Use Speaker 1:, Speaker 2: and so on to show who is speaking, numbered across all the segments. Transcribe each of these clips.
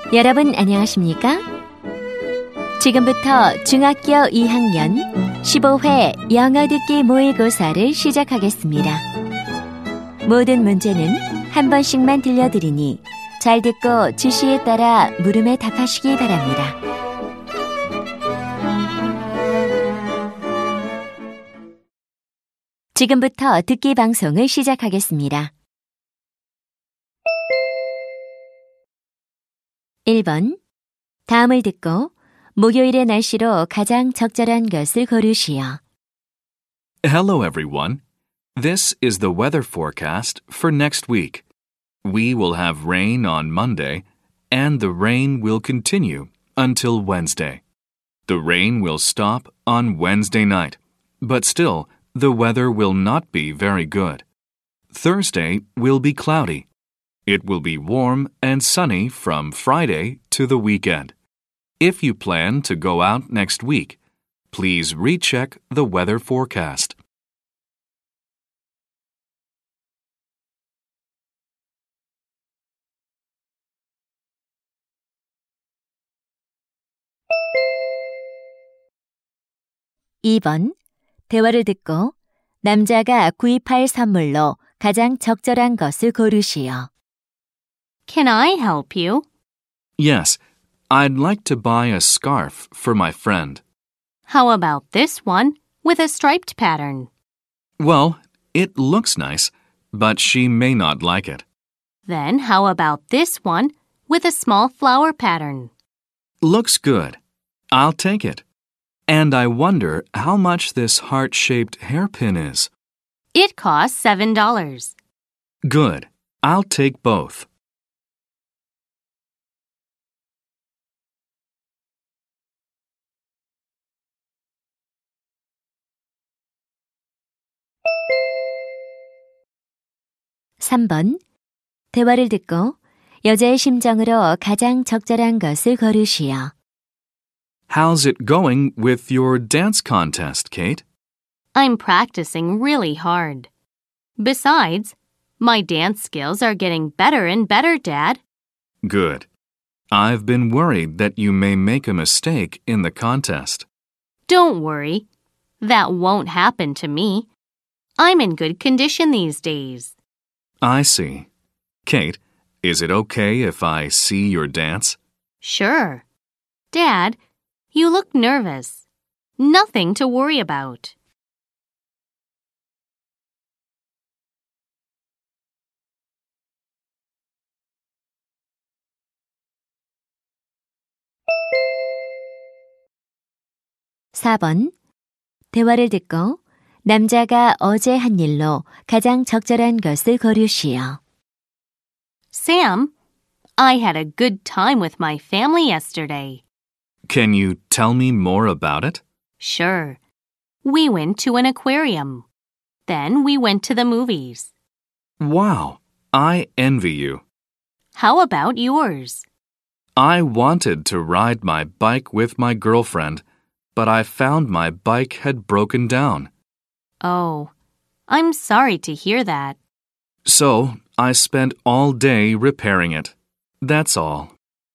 Speaker 1: 여러분 안녕하십니까? 지금부터 중학교 2학년 15회 영어 듣기 모의고사를 시작하겠습니다. 모든 문제는 한 번씩만 들려드리니 잘 듣고 지시에 따라 물음에 답하시기 바랍니다. 지금부터 듣기 방송을 시작하겠습니다. 1번. 다음을 듣고 목요일의 날씨로 가장 적절한 것을 고르시오.
Speaker 2: Hello, everyone. This is the weather forecast for next week. We will have rain on Monday, and the rain will continue until Wednesday. The rain will stop on Wednesday night, but still, the weather will not be very good. Thursday will be cloudy. It will be warm and sunny from Friday to the weekend. If you plan to go out next week, please recheck the weather forecast.
Speaker 1: (2번) 대화를 듣고 남자가 구입할 선물로 가장 적절한 것을 고르시오.
Speaker 3: Can I help you?
Speaker 2: Yes, I'd like to buy a scarf for my friend.
Speaker 3: How about this one with a striped pattern?
Speaker 2: Well, it looks nice, but she may not like it.
Speaker 3: Then how about this one with a small flower pattern?
Speaker 2: Looks good. I'll take it. And I wonder how much this heart-shaped hairpin is.
Speaker 3: It costs $7.
Speaker 2: Good. I'll take both.
Speaker 1: (3번) 대화를 듣고 여자의 심정으로 가장 적절한 것을 고르시오.
Speaker 2: How's it going with your dance contest, Kate?
Speaker 3: I'm practicing really hard. Besides, my dance skills are getting better and better, Dad.
Speaker 2: Good. I've been worried that you may make a mistake in the contest.
Speaker 3: Don't worry. That won't happen to me. I'm in good condition these days.
Speaker 2: I see. Kate, is it okay if I see your dance?
Speaker 3: Sure. Dad, you look nervous. Nothing to worry about.
Speaker 1: (4번) 대화를 듣고 남자가 어제 한 일로 가장 적절한 것을 고르시오.
Speaker 3: Sam, I had a good time with my family yesterday.
Speaker 2: Can you tell me more about it?
Speaker 3: Sure. We went to an aquarium. Then we went to the movies.
Speaker 2: Wow, I envy you.
Speaker 3: How about yours?
Speaker 2: I wanted to ride my bike with my girlfriend, but I found my bike had broken down.
Speaker 3: Oh, I'm sorry to hear that.
Speaker 2: So, I spent all day repairing it. That's all.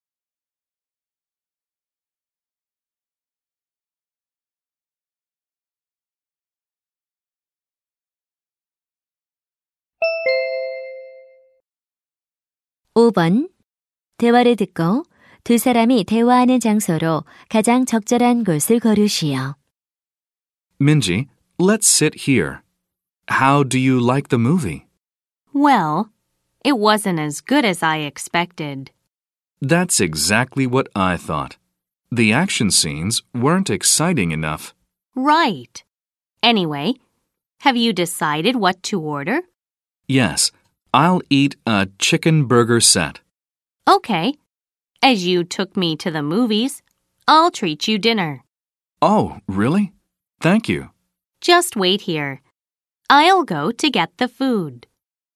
Speaker 1: (5번) 대화를 듣고 두 사람이 대화하는 장소로 가장 적절한 곳을 고르시오.
Speaker 2: Minji, let's sit here. How do you like the movie?
Speaker 3: Well, it wasn't as good as I expected.
Speaker 2: That's exactly what I thought. The action scenes weren't exciting enough.
Speaker 3: Right. Anyway, have you decided what to order?
Speaker 2: Yes, I'll eat a chicken burger set.
Speaker 3: Okay. As you took me to the movies, I'll treat you dinner.
Speaker 2: Oh, really? Thank you.
Speaker 3: Just wait here. I'll go to get the food.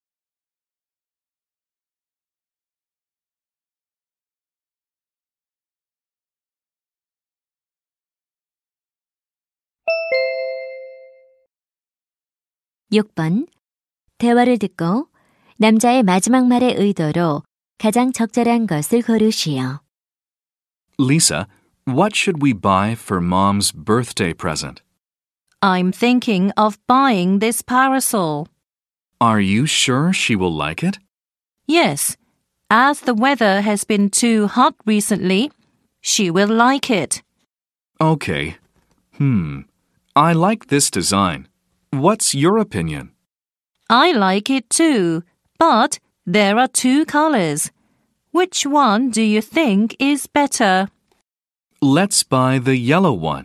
Speaker 1: (6번) 대화를 듣고 남자의 마지막 말의 의도로 가장 적절한 것을 고르시오.
Speaker 2: Lisa, what should we buy for Mom's birthday present?
Speaker 4: I'm thinking of buying this parasol.
Speaker 2: Are you sure she will like it?
Speaker 4: Yes, as the weather has been too hot recently, she will like it.
Speaker 2: Okay. I like this design. What's your opinion?
Speaker 4: I like it too, but there are two colors. Which one do you think is better?
Speaker 2: Let's buy the yellow one.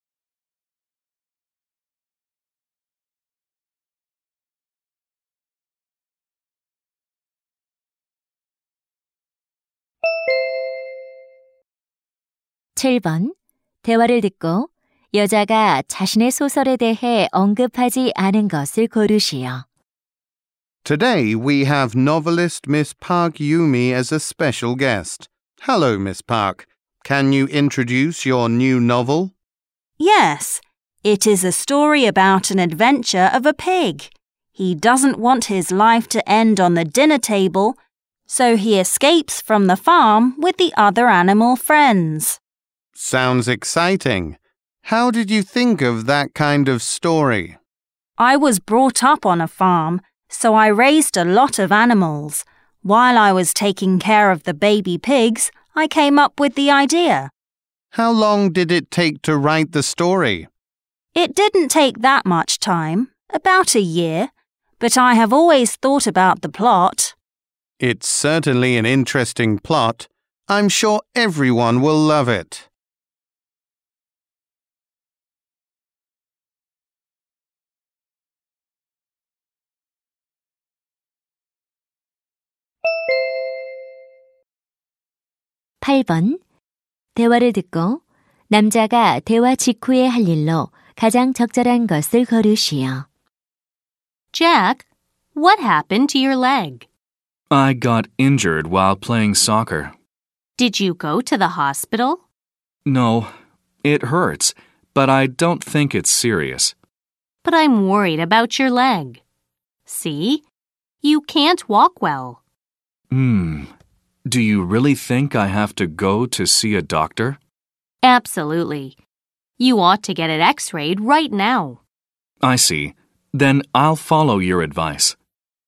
Speaker 1: (7번) 대화를 듣고 여자가 자신의 소설에 대해 언급하지 않은 것을 고르시오.
Speaker 5: Today we have novelist Miss Park Yumi as a special guest. Hello, Miss Park. Can you introduce your new novel?
Speaker 6: Yes, it is a story about an adventure of a pig. He doesn't want his life to end on the dinner table, so he escapes from the farm with the other animal friends.
Speaker 5: Sounds exciting. How did you think of that kind of story?
Speaker 6: I was brought up on a farm, so I raised a lot of animals. While I was taking care of the baby pigs, I came up with the idea.
Speaker 5: How long did it take to write the story?
Speaker 6: It didn't take that much time, about a year, but I have always thought about the plot.
Speaker 5: It's certainly an interesting plot. I'm sure everyone will love it.
Speaker 1: (8번) 대화를 듣고 남자가 대화 직후에 할 일로 가장 적절한 것을 고르시오.
Speaker 3: Jack, what happened to your leg?
Speaker 2: I got injured while playing soccer.
Speaker 3: Did you go to the hospital?
Speaker 2: No, it hurts, but I don't think it's serious.
Speaker 3: But I'm worried about your leg. See? You can't walk well.
Speaker 2: Do you really think I have to go to see a doctor?
Speaker 3: Absolutely. You ought to get it x-rayed right now.
Speaker 2: I see. Then I'll follow your advice.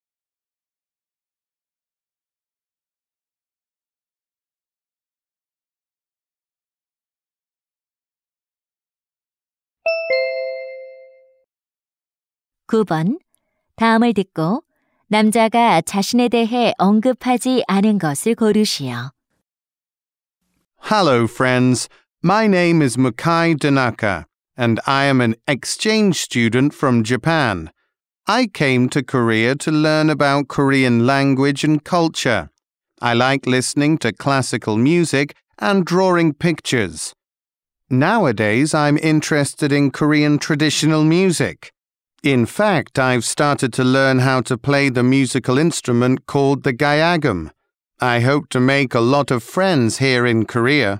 Speaker 1: (9번) 다음을 듣고 남자가 자신에 대해 언급하지 않은 것을 고르시오.
Speaker 5: Hello, friends. My name is Mukai Tanaka, and I am an exchange student from Japan. I came to Korea to learn about Korean language and culture. I like listening to classical music and drawing pictures. Nowadays, I'm interested in Korean traditional music. In fact, I've started to learn how to play the musical instrument called the gayagum. I hope to make a lot of friends here in Korea.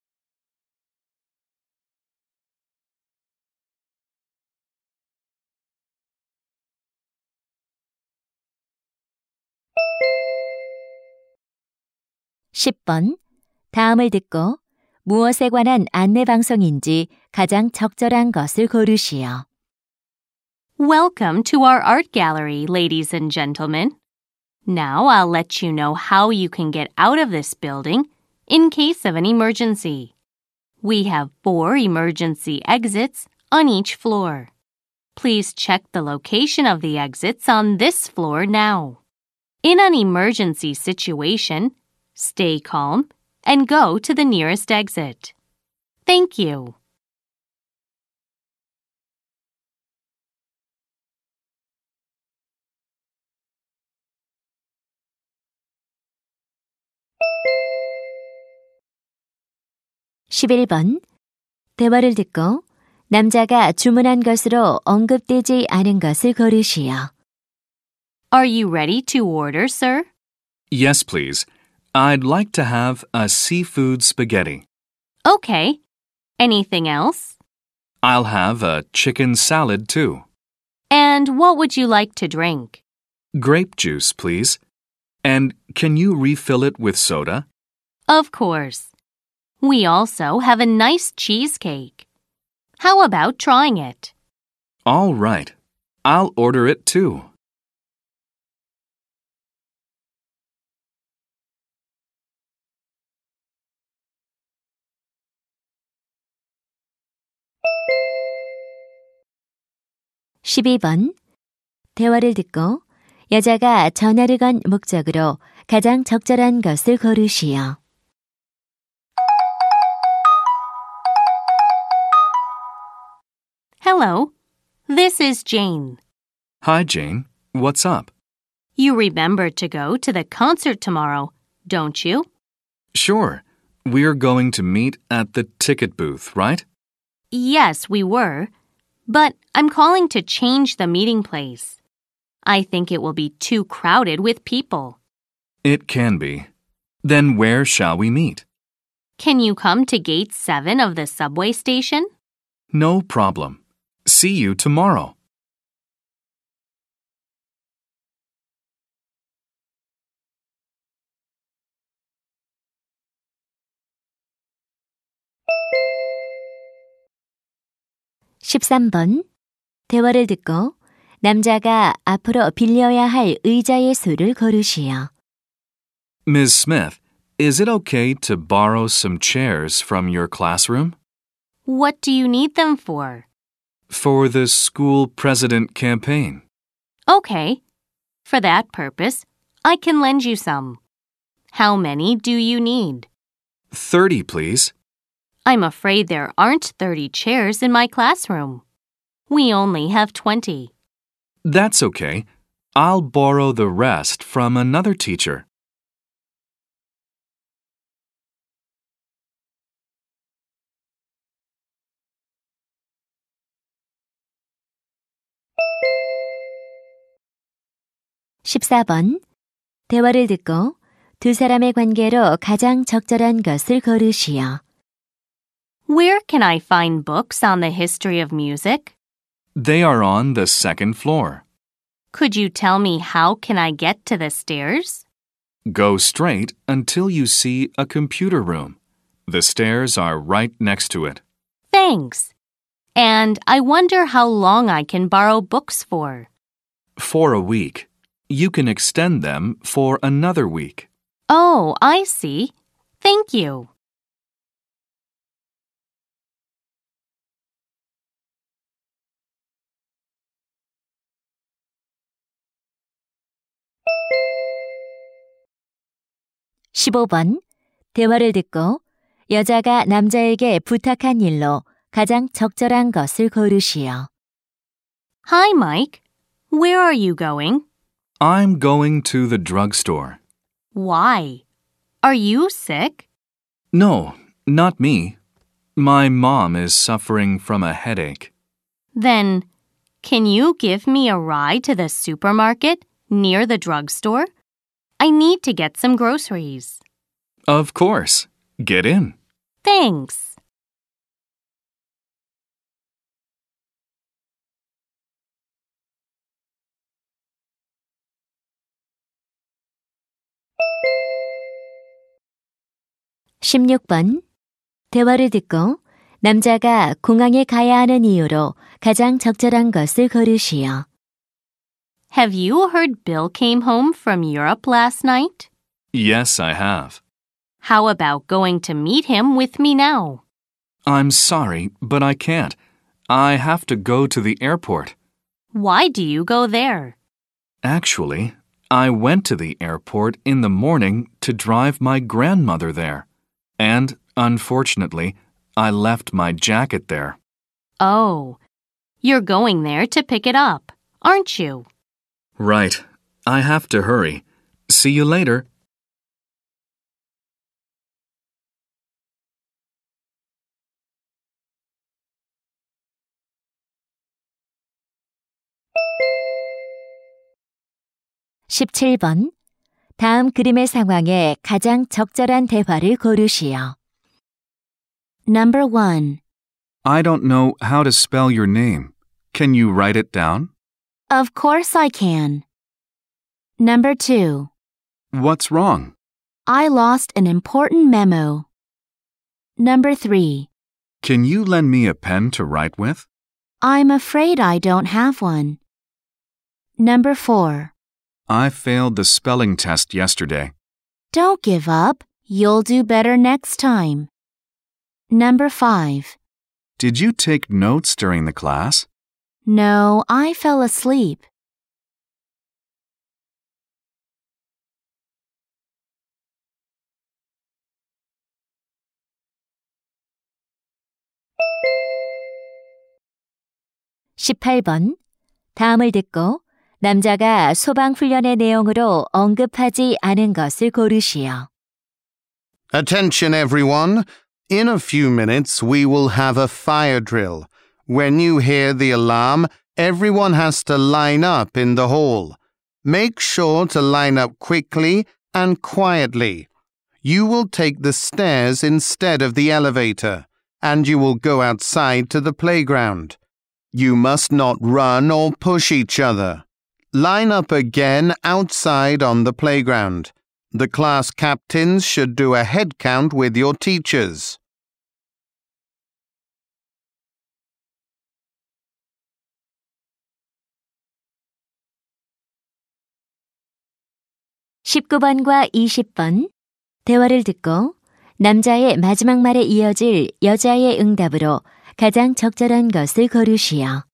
Speaker 1: (10번) 다음을 듣고 무엇에 관한 안내 방송인지 가장 적절한 것을 고르시오.
Speaker 3: Welcome to our art gallery, ladies and gentlemen. Now I'll let you know how you can get out of this building in case of an emergency. We have 4 emergency exits on each floor. Please check the location of the exits on this floor now. In an emergency situation, stay calm and go to the nearest exit. Thank you.
Speaker 1: (11번) 대화를 듣고 남자가 주문한 것으로 언급되지 않은 것을 고르시오.
Speaker 3: Are you ready to order, sir?
Speaker 2: Yes, please. I'd like to have a seafood spaghetti.
Speaker 3: Okay. Anything else?
Speaker 2: I'll have a chicken salad, too.
Speaker 3: And what would you like to drink?
Speaker 2: Grape juice, please. And can you refill it with soda?
Speaker 3: Of course. We also have a nice cheesecake. How about trying it?
Speaker 2: All right. I'll order it too.
Speaker 1: (12번) 대화를 듣고 여자가 전화를 건 목적으로 가장 적절한 것을 고르시오.
Speaker 3: Hello, this is Jane.
Speaker 2: Hi, Jane. What's up?
Speaker 3: You remember to go to the concert tomorrow, don't you?
Speaker 2: Sure. We're going to meet at the ticket booth, right?
Speaker 3: Yes, we were. But I'm calling to change the meeting place. I think it will be too crowded with people.
Speaker 2: It can be. Then where shall we meet?
Speaker 3: Can you come to gate 7 of the subway station?
Speaker 2: No problem. See you tomorrow.
Speaker 1: (13번) 대화를 듣고 남자가 앞으로 빌려야 할 의자의 수를 고르시오.
Speaker 2: Ms. Smith, is it okay to borrow some chairs from your classroom?
Speaker 3: What do you need them for?
Speaker 2: For the school president campaign.
Speaker 3: Okay. For that purpose, I can lend you some. How many do you need?
Speaker 2: 30, please.
Speaker 3: I'm afraid there aren't 30 chairs in my classroom. We only have 20.
Speaker 2: That's okay. I'll borrow the rest from another teacher.
Speaker 1: (14번) 대화를 듣고 두 사람의 관계로 가장 적절한 것을 고르시오.
Speaker 3: Where can I find books on the history of music?
Speaker 2: They are on the second floor.
Speaker 3: Could you tell me how can I get to the stairs?
Speaker 2: Go straight until you see a computer room. The stairs are right next to it.
Speaker 3: Thanks. And I wonder how long I can borrow books for.
Speaker 2: For a week. You can extend them for another week.
Speaker 3: Oh, I see. Thank you.
Speaker 1: (15번) 대화를 듣고 여자가 남자에게 부탁한 일로 가장 적절한 것을 고르시오.
Speaker 3: Hi, Mike. Where are you going?
Speaker 2: I'm going to the drugstore.
Speaker 3: Why? Are you sick?
Speaker 2: No, not me. My mom is suffering from a headache.
Speaker 3: Then, can you give me a ride to the supermarket near the drugstore? I need to get some groceries.
Speaker 2: Of course. Get in.
Speaker 3: Thanks.
Speaker 1: (16번) 대화를 듣고 남자가 공항에 가야 하는 이유로 가장 적절한 것을 고르시오.
Speaker 3: Have you heard Bill came home from Europe last night?
Speaker 2: Yes, I have.
Speaker 3: How about going to meet him with me now?
Speaker 2: I'm sorry, but I can't. I have to go to the airport.
Speaker 3: Why do you go there?
Speaker 2: Actually, I went to the airport in the morning to drive my grandmother there. And, unfortunately, I left my jacket there.
Speaker 3: Oh, you're going there to pick it up, aren't you?
Speaker 2: Right. I have to hurry. See you later.
Speaker 1: (17번) 다음 그림의 상황에 가장 적절한 대화를 고르시오. Number 1.
Speaker 2: I don't know how to spell your name. Can you write it down?
Speaker 1: Of course I can. Number 2.
Speaker 2: What's wrong?
Speaker 1: I lost an important memo. Number 3.
Speaker 2: Can you lend me a pen to write with?
Speaker 1: I'm afraid I don't have one. Number 4.
Speaker 2: I failed the spelling test yesterday.
Speaker 1: Don't give up. You'll do better next time. Number 5.
Speaker 2: Did you take notes during the class?
Speaker 1: No, I fell asleep. (18번) 다음을 듣고 남자가 소방훈련의 내용으로 언급하지 않은 것을 고르시오.
Speaker 5: Attention everyone. In a few minutes we will have a fire drill. When you hear the alarm, everyone has to line up in the hall. Make sure to line up quickly and quietly. You will take the stairs instead of the elevator, and you will go outside to the playground. You must not run or push each other. Line up again outside on the playground. The class captains should do a head count with your teachers.
Speaker 1: (19번과 20번) 대화를 듣고 남자의 마지막 말에 이어질 여자의 응답으로 가장 적절한 것을 고르시오.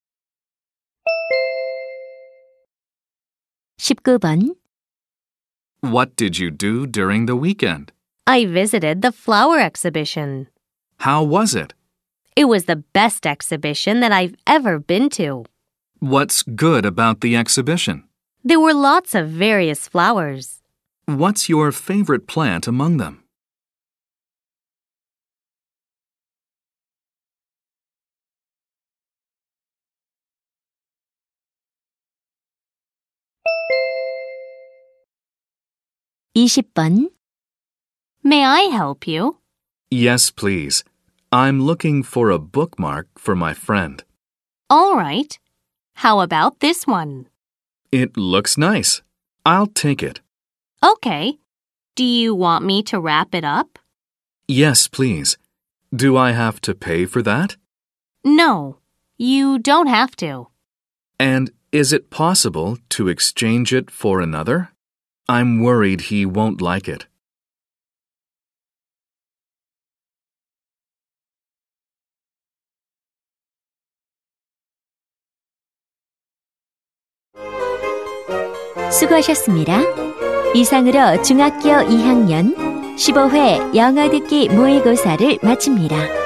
Speaker 1: 19번
Speaker 2: What did you do during the weekend?
Speaker 3: I visited the flower exhibition.
Speaker 2: How was it?
Speaker 3: It was the best exhibition that I've ever been to.
Speaker 2: What's good about the exhibition?
Speaker 3: There were lots of various flowers.
Speaker 2: What's your favorite plant among them?
Speaker 1: (20번)
Speaker 3: May I help you?
Speaker 2: Yes, please. I'm looking for a bookmark for my friend.
Speaker 3: All right. How about this one?
Speaker 2: It looks nice. I'll take it.
Speaker 3: Okay. Do you want me to wrap it up?
Speaker 2: Yes, please. Do I have to pay for that?
Speaker 3: No, you don't have to.
Speaker 2: And is it possible to exchange it for another? I'm worried he won't like it.
Speaker 1: 수고하셨습니다. 이상으로 중학교 2학년 15회 영어 듣기 모의고사를 마칩니다.